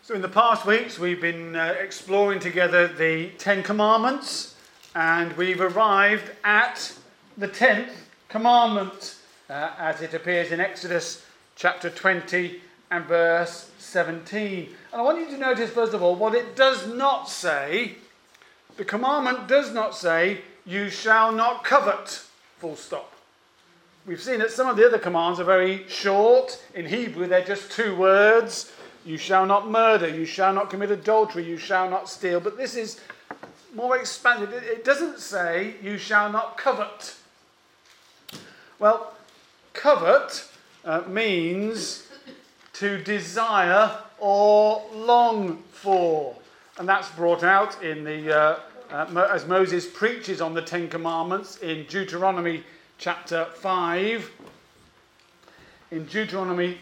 So in the past weeks we've been exploring together the Ten Commandments, and we've arrived at the 10th commandment as it appears in Exodus chapter 20 and verse 17. And I want you to notice first of all what it does not say. The commandment does not say, you shall not covet, full stop. We've seen that some of the other commands are very short. In Hebrew they're just 2 words. You shall not murder, you shall not commit adultery, you shall not steal. But this is more expanded. It doesn't say you shall not covet. Well, covet means to desire or long for. And that's brought out in the as Moses preaches on the 10 Commandments in Deuteronomy chapter 5. In Deuteronomy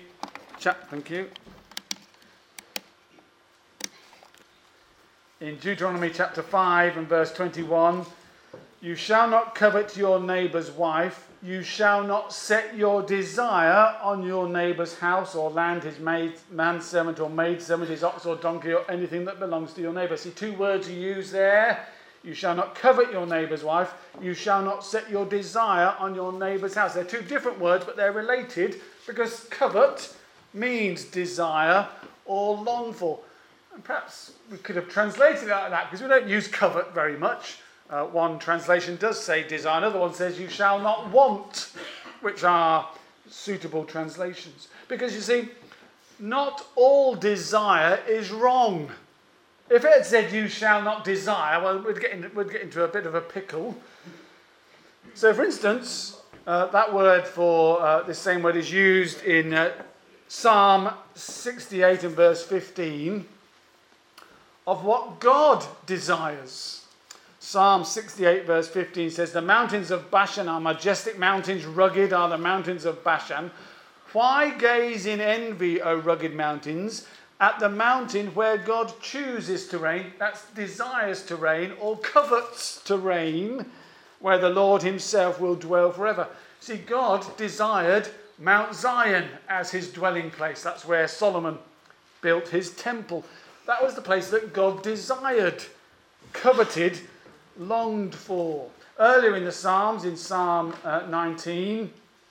In Deuteronomy chapter 5 and verse 21, you shall not covet your neighbour's wife, you shall not set your desire on your neighbour's house or land, his manservant or maidservant, his ox or donkey or anything that belongs to your neighbour. See, 2 words are used there. You shall not covet your neighbour's wife, you shall not set your desire on your neighbour's house. They're 2 different words, but they're related because covet means desire or long for. And perhaps we could have translated it like that because we don't use covet very much. One translation does say desire, another one says you shall not want, which are suitable translations. Because you see, not all desire is wrong. If it had said you shall not desire, well, we'd get into a bit of a pickle. So for instance, that word for this same word is used in Psalm 68 and verse 15. Of what God desires. Psalm 68 verse 15 says, the mountains of Bashan are majestic mountains, rugged are the mountains of Bashan. Why gaze in envy, O rugged mountains, at the mountain where God chooses to reign, that's desires to reign, or covets to reign, where the Lord himself will dwell forever. See, God desired Mount Zion as his dwelling place. That's where Solomon built his temple. That was the place that God desired, coveted, longed for. Earlier in the Psalms, in Psalm 19,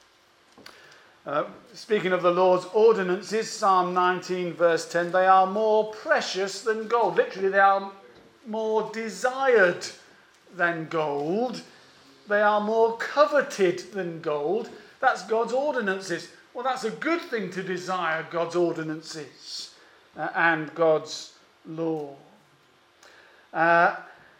speaking of the Lord's ordinances, Psalm 19 verse 10, they are more precious than gold. Literally, they are more desired than gold. They are more coveted than gold. That's God's ordinances. Well, that's a good thing to desire God's ordinances. And God's law. And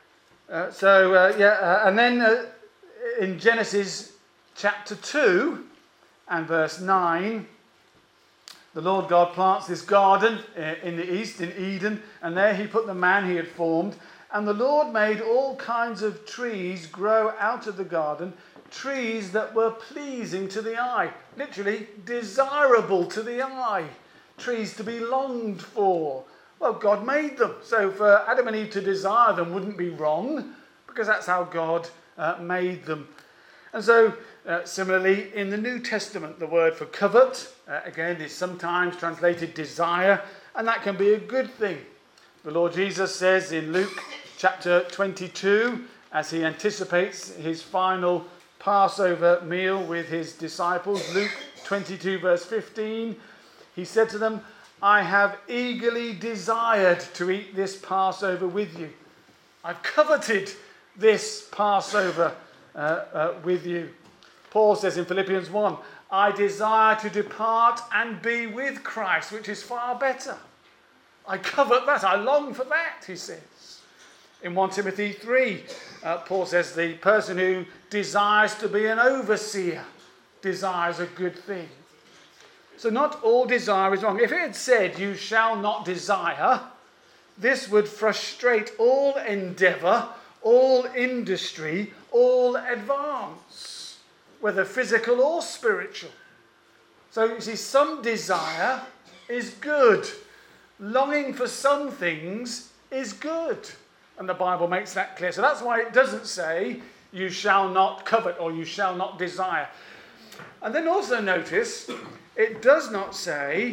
then in Genesis chapter 2 and verse 9, the Lord God plants this garden in the east, in Eden, and there he put the man he had formed. And the Lord made all kinds of trees grow out of the garden, trees that were pleasing to the eye, literally desirable to the eye. Trees to be longed for. Well, God made them. So for Adam and Eve to desire them wouldn't be wrong because that's how God made them. And so similarly in the New Testament, the word for covet, again, is sometimes translated desire, and that can be a good thing. The Lord Jesus says in Luke chapter 22, as he anticipates his final Passover meal with his disciples, Luke 22 verse 15, he said to them, I have eagerly desired to eat this Passover with you. I've coveted this Passover with you. Paul says in Philippians 1, I desire to depart and be with Christ, which is far better. I covet that. I long for that, he says. In 1 Timothy 3, Paul says the person who desires to be an overseer desires a good thing. So not all desire is wrong. If it had said, you shall not desire, this would frustrate all endeavour, all industry, all advance, whether physical or spiritual. So you see, some desire is good. Longing for some things is good. And the Bible makes that clear. So that's why it doesn't say, you shall not covet or you shall not desire. And then also notice, it does not say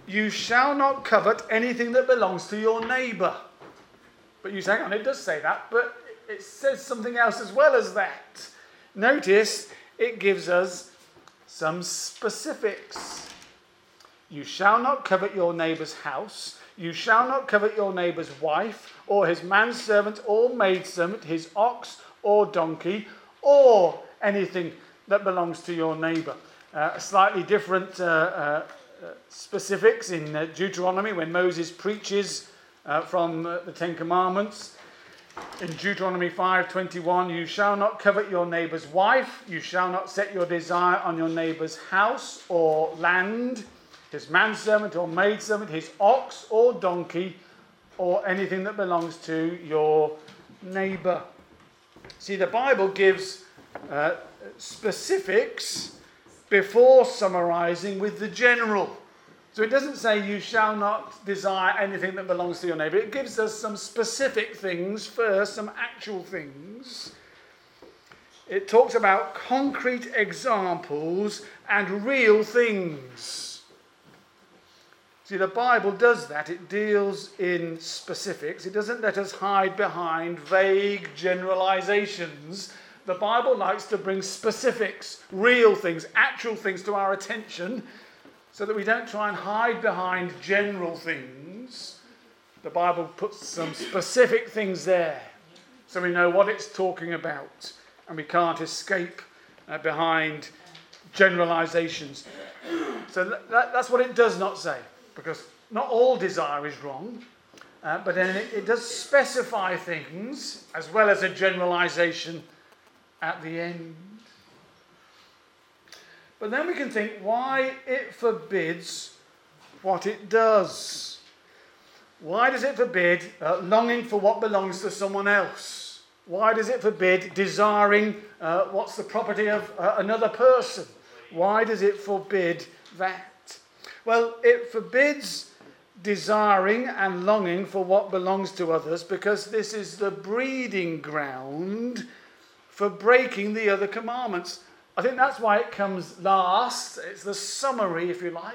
you shall not covet anything that belongs to your neighbour. But you say, hang on, it does say that, but it says something else as well as that. Notice it gives us some specifics. You shall not covet your neighbour's house. You shall not covet your neighbour's wife, or his manservant or maidservant, his ox or donkey, or anything that belongs to your neighbour. Slightly different specifics in Deuteronomy when Moses preaches from the Ten Commandments. In Deuteronomy 5:21, you shall not covet your neighbour's wife. You shall not set your desire on your neighbour's house or land, his manservant or maidservant, his ox or donkey, or anything that belongs to your neighbour. See, the Bible gives specifics before summarising with the general. So it doesn't say you shall not desire anything that belongs to your neighbour. It gives us some specific things first, some actual things. It talks about concrete examples and real things. See, the Bible does that. It deals in specifics. It doesn't let us hide behind vague generalisations. The Bible likes to bring specifics, real things, actual things to our attention, so that we don't try and hide behind general things. The Bible puts some specific things there, so we know what it's talking about, and we can't escape behind generalisations. So that's what it does not say, because not all desire is wrong, but then it does specify things as well as a generalisation at the end. But then we can think why it forbids what it does. Why does it forbid longing for what belongs to someone else? Why does it forbid desiring what's the property of another person? Why does it forbid that? Well, it forbids desiring and longing for what belongs to others because this is the breeding ground for breaking the other commandments. I think that's why it comes last. It's the summary, if you like.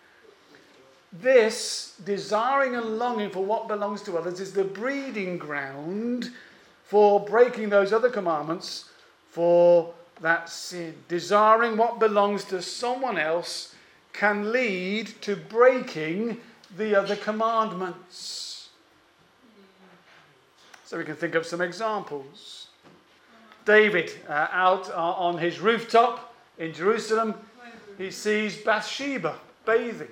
This, desiring and longing for what belongs to others, is the breeding ground for breaking those other commandments for that sin. Desiring what belongs to someone else can lead to breaking the other commandments. So we can think of some examples. David, out on his rooftop in Jerusalem, he sees Bathsheba bathing.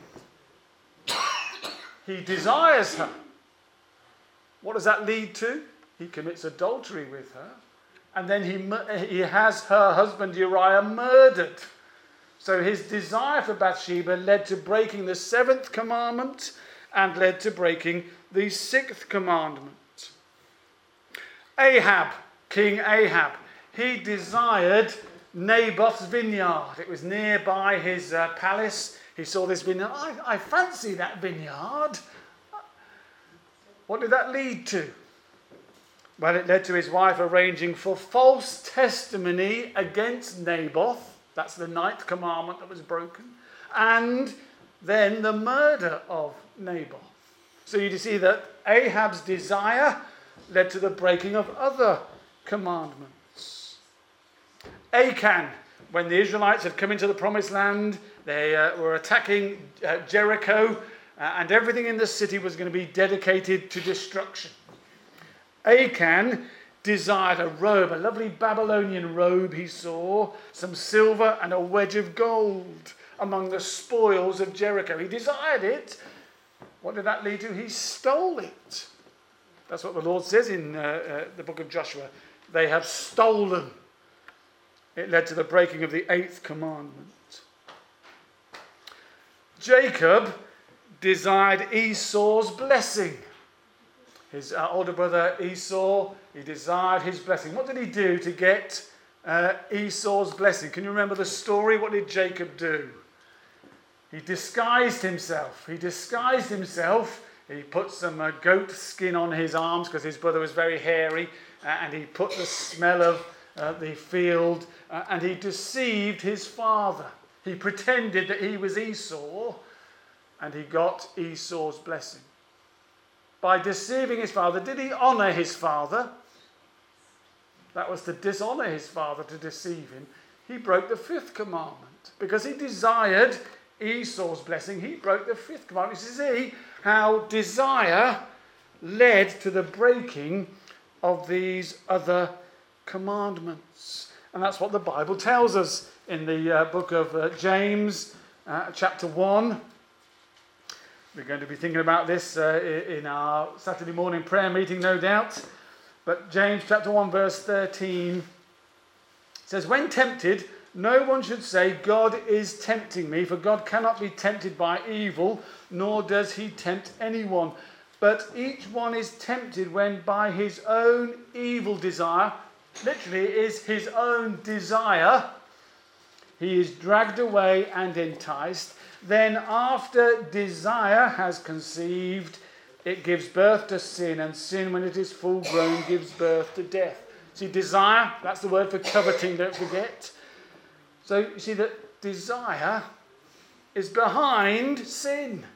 He desires her. What does that lead to? He commits adultery with her. And then he has her husband Uriah murdered. So his desire for Bathsheba led to breaking the 7th commandment and led to breaking the 6th commandment. Ahab, King Ahab, he desired Naboth's vineyard. It was nearby his palace. He saw this vineyard. I fancy that vineyard. What did that lead to? Well, it led to his wife arranging for false testimony against Naboth. That's the 9th commandment that was broken. And then the murder of Naboth. So you see that Ahab's desire led to the breaking of other commandments. Achan, when the Israelites had come into the promised land, they were attacking Jericho, and everything in the city was going to be dedicated to destruction. Achan desired a robe, a lovely Babylonian robe he saw, some silver and a wedge of gold among the spoils of Jericho. He desired it. What did that lead to? He stole it. That's what the Lord says in the book of Joshua. They have stolen. It led to the breaking of the 8th commandment. Jacob desired Esau's blessing. His older brother Esau, he desired his blessing. What did he do to get Esau's blessing? Can you remember the story? What did Jacob do? He disguised himself. He put some goat skin on his arms because his brother was very hairy, and he put the smell of the field, and he deceived his father. He pretended that he was Esau, and he got Esau's blessing. By deceiving his father, did he honour his father? That was to dishonour his father, to deceive him. He broke the 5th commandment. Because he desired Esau's blessing, he broke the 5th commandment. You see how desire led to the breaking of these other commandments. And that's what the Bible tells us in the book of James, chapter 1. We're going to be thinking about this in our Saturday morning prayer meeting, no doubt. But James chapter 1, verse 13 says, "When tempted, no one should say, 'God is tempting me,' for God cannot be tempted by evil, nor does he tempt anyone. But each one is tempted when by his own evil desire," literally it is his own desire, "he is dragged away and enticed. Then after desire has conceived, it gives birth to sin, and sin, when it is full grown, gives birth to death." See, desire, that's the word for coveting, don't forget. So you see that desire is behind sin.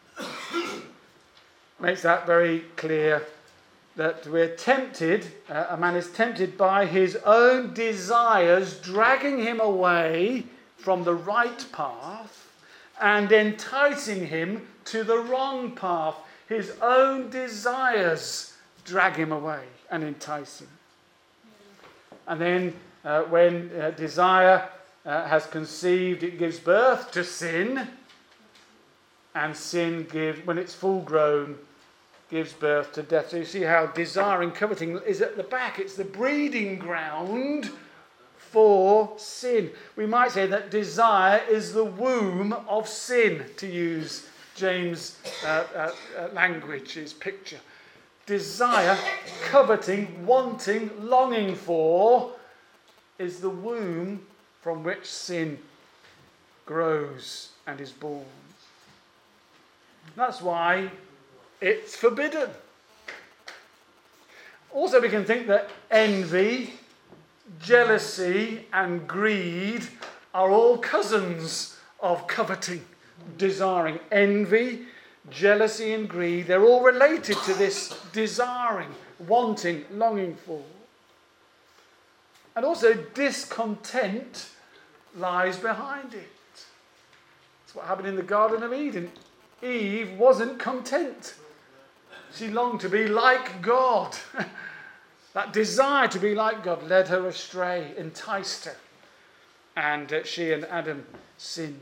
Makes that very clear, that we're tempted, a man is tempted by his own desires, dragging him away from the right path and enticing him to the wrong path. His own desires drag him away and entice him. And then when desire has conceived, it gives birth to sin. And sin gives, when it's full grown, gives birth to death. So you see how desire and coveting is at the back. It's the breeding ground for sin. We might say that desire is the womb of sin, to use James' language, his picture. Desire, coveting, wanting, longing for, is the womb from which sin grows and is born. That's why it's forbidden. Also, we can think that envy, jealousy, and greed are all cousins of coveting, desiring. Envy, jealousy, and greed, they're all related to this desiring, wanting, longing for. And also, discontent lies behind it. That's what happened in the Garden of Eden. Eve wasn't content. She longed to be like God. That desire to be like God led her astray, enticed her. And she and Adam sinned.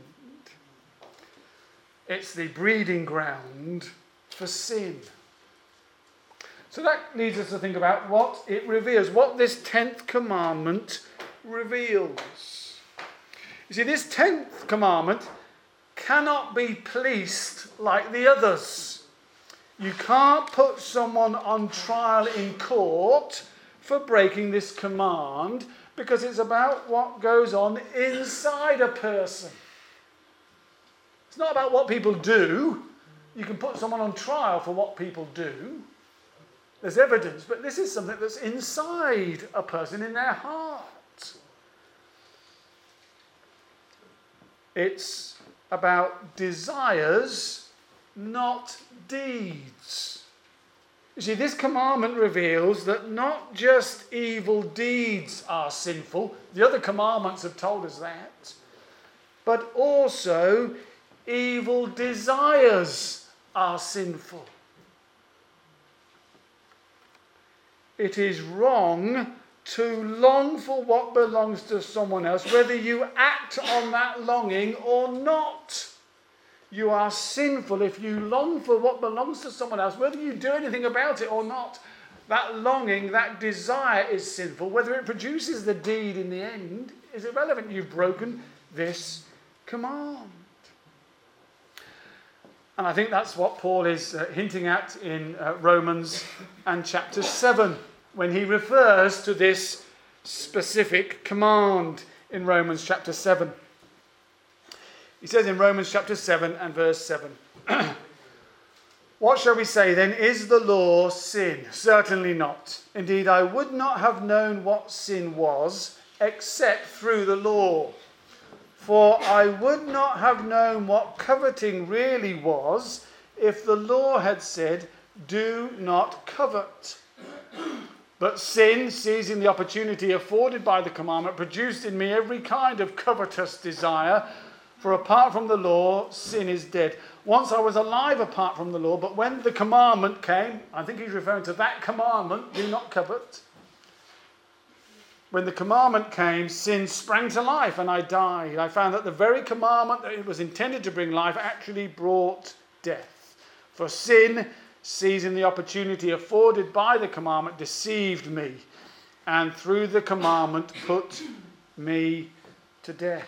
It's the breeding ground for sin. So that leads us to think about what it reveals, what this 10th commandment reveals. You see, this 10th commandment cannot be policed like the others. You can't put someone on trial in court for breaking this command, because it's about what goes on inside a person. It's not about what people do. You can put someone on trial for what people do. There's evidence, but this is something that's inside a person, in their heart. It's about desires, not deeds. You see, this commandment reveals that not just evil deeds are sinful. The other commandments have told us that. But also evil desires are sinful. It is wrong to long for what belongs to someone else, whether you act on that longing or not. You are sinful if you long for what belongs to someone else, whether you do anything about it or not. That longing, that desire is sinful. Whether it produces the deed in the end is irrelevant. You've broken this command. And I think that's what Paul is hinting at in Romans and chapter 7, when he refers to this specific command in Romans chapter 7. He says in Romans chapter 7 and verse 7, "What shall we say then? Is the law sin? Certainly not. Indeed, I would not have known what sin was except through the law. For I would not have known what coveting really was if the law had said, do not covet. But sin, seizing the opportunity afforded by the commandment, produced in me every kind of covetous desire. For apart from the law, sin is dead. Once I was alive apart from the law, but when the commandment came, I think he's referring to that commandment, do not covet. When the commandment came, sin sprang to life and I died. I found that the very commandment that it was intended to bring life actually brought death. For sin, seizing the opportunity afforded by the commandment, deceived me, and through the commandment put me to death.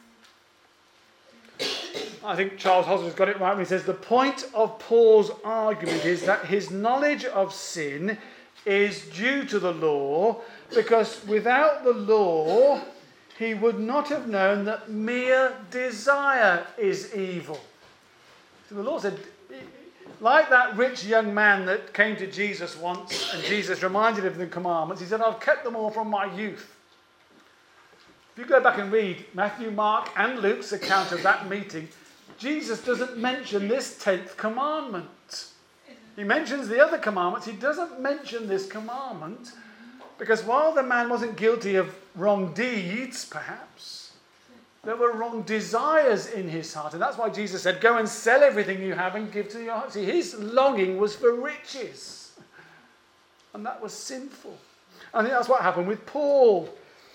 I think Charles Hosler's got it right when he says the point of Paul's argument is that his knowledge of sin is due to the law, because without the law he would not have known that mere desire is evil. So the Lord said, like that rich young man that came to Jesus once, and Jesus reminded him of the commandments, he said, I've kept them all from my youth. If you go back and read Matthew, Mark and Luke's account of that meeting, Jesus doesn't mention this 10th commandment. He mentions the other commandments. He doesn't mention this commandment because while the man wasn't guilty of wrong deeds, perhaps, there were wrong desires in his heart. And that's why Jesus said, go and sell everything you have and give to your heart. See, his longing was for riches. And that was sinful. I think that's what happened with Paul.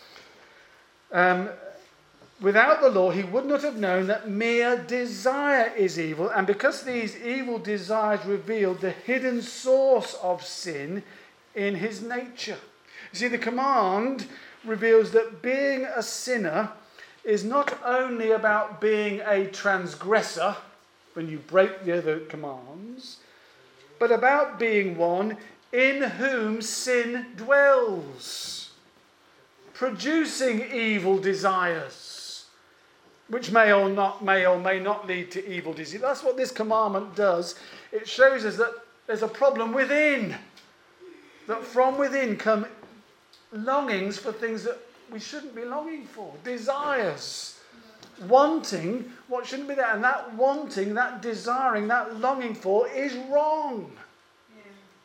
Without the law, he would not have known that mere desire is evil. And because these evil desires revealed the hidden source of sin in his nature. You see, the command reveals that being a sinner is not only about being a transgressor when you break the other commands, but about being one in whom sin dwells, producing evil desires, which may or may not lead to evil desires. That's what this commandment does. It shows us that there's a problem within, that from within come longings for things that we shouldn't be longing for, desires, wanting what shouldn't be there. And that wanting, that desiring, that longing for is wrong. Yeah.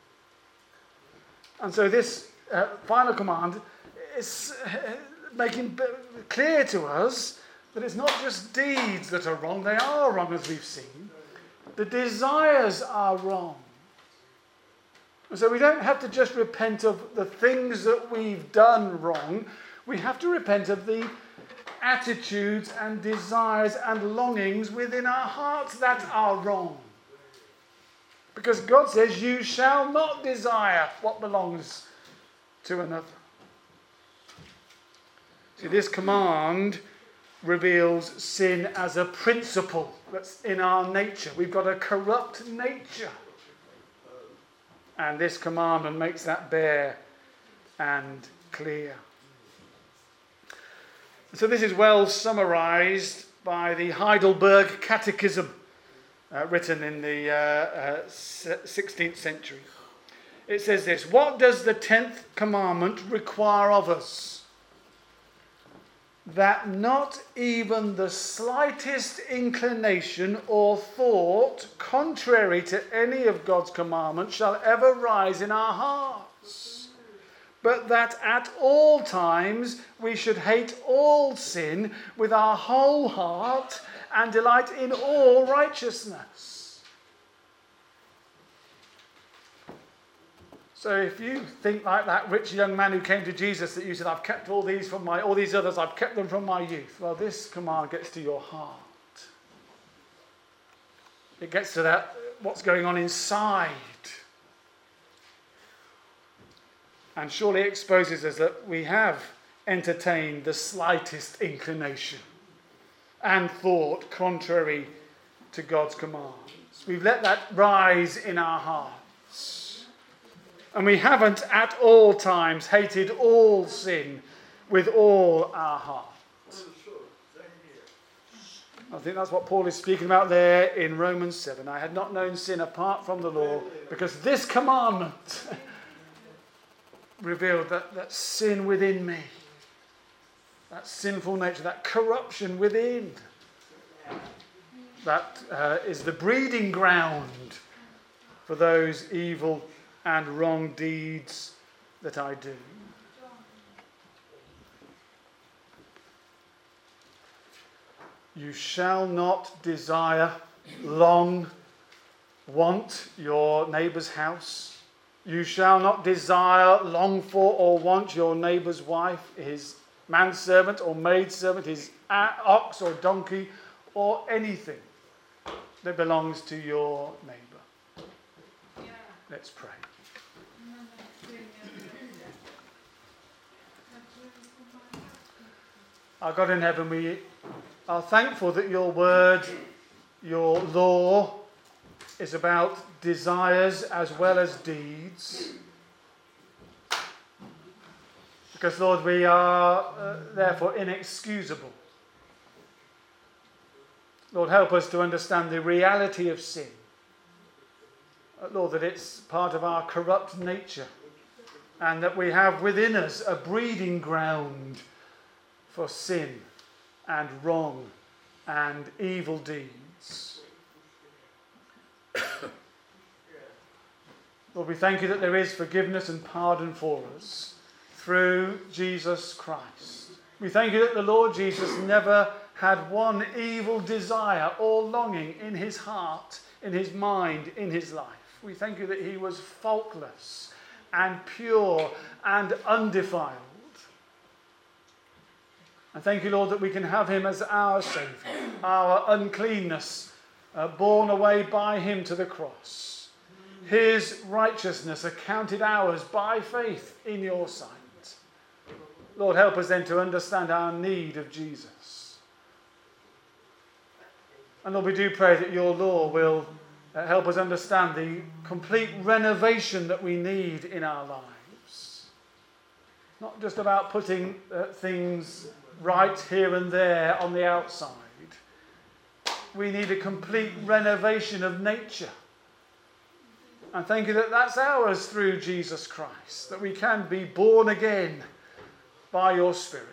And so this final command is making clear to us that it's not just deeds that are wrong, they are wrong as we've seen. The desires are wrong. And so we don't have to just repent of the things that we've done wrong. We have to repent of the attitudes and desires and longings within our hearts that are wrong. Because God says, you shall not desire what belongs to another. See, this command reveals sin as a principle that's in our nature. We've got a corrupt nature. And this commandment makes that bare and clear. So this is well summarized by the Heidelberg Catechism, written in the 16th century. It says this: what does the 10th commandment require of us? That not even the slightest inclination or thought contrary to any of God's commandments shall ever rise in our hearts, but that at all times we should hate all sin with our whole heart and delight in all righteousness. So if you think like that rich young man who came to Jesus, that you said, I've kept all these others, I've kept them from my youth. Well, this command gets to your heart. It gets to that, what's going on inside. And surely exposes us that we have entertained the slightest inclination and thought contrary to God's commands. We've let that rise in our hearts. And we haven't at all times hated all sin with all our heart. I think that's what Paul is speaking about there in Romans 7. I had not known sin apart from the law, because this commandment revealed that sin within me, that sinful nature, that corruption within. That is the breeding ground for those evil and wrong deeds that I do. You shall not desire, long, want your neighbour's house. You shall not desire, long for, or want your neighbour's wife, his manservant or maidservant, his ox or donkey, or anything that belongs to your neighbour. Yeah. Let's pray. Our God in heaven, we are thankful that your word, your law, is about desires as well as deeds. Because, Lord, we are therefore inexcusable. Lord, help us to understand the reality of sin. Lord, that it's part of our corrupt nature, and that we have within us a breeding ground for sin and wrong and evil deeds. Lord, we thank you that there is forgiveness and pardon for us through Jesus Christ. We thank you that the Lord Jesus never had one evil desire or longing in his heart, in his mind, in his life. We thank you that he was faultless and pure and undefiled. And thank you, Lord, that we can have him as our Saviour, our uncleanness borne away by him to the cross. His righteousness accounted ours by faith in your sight. Lord, help us then to understand our need of Jesus. And Lord, we do pray that your law will help us understand the complete renovation that we need in our lives. Not just about putting things right here and there on the outside. We need a complete renovation of nature. And thank you that that's ours through Jesus Christ, that we can be born again by your Spirit.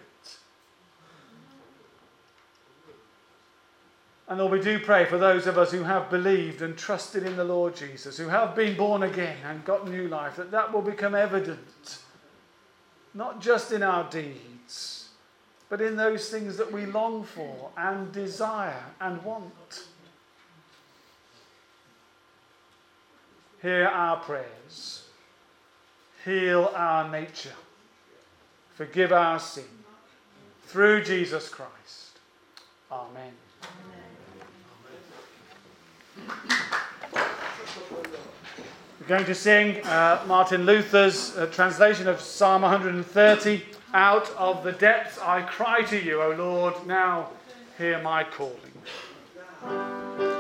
And Lord, we do pray for those of us who have believed and trusted in the Lord Jesus, who have been born again and got new life, that will become evident, not just in our deeds, but in those things that we long for and desire and want. Hear our prayers. Heal our nature. Forgive our sin. Through Jesus Christ. Amen. We're going to sing Martin Luther's translation of Psalm 130. Out of the depths I cry to you, O Lord, now hear my calling.